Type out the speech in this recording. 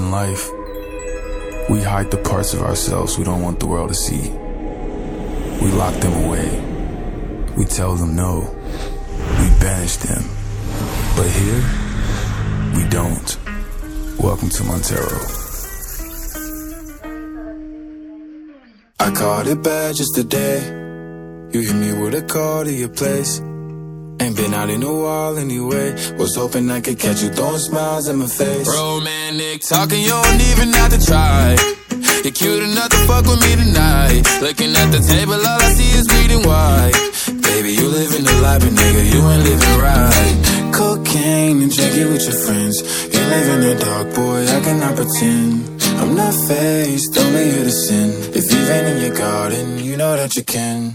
in life, we hide the parts of ourselves we don't want the world to see. We lock them away. We tell them no. We banish them. But here, we don't. Welcome to Montero. I caught it bad just today. You hit me with a call to your place. Ain't been out in a while anyway. Was hoping I could catch you throwing smiles in my face. Romantic talking, you don't even have to try. You're cute enough to fuck with me tonight. Looking at the table, all I see is bleeding white. Baby, you living the life, but nigga, you ain't living right. Cocaine and drinking with your friends. You live in the dark, boy, I cannot pretend. I'm not faced, only here to sin. If you've been in your garden, you know that you can.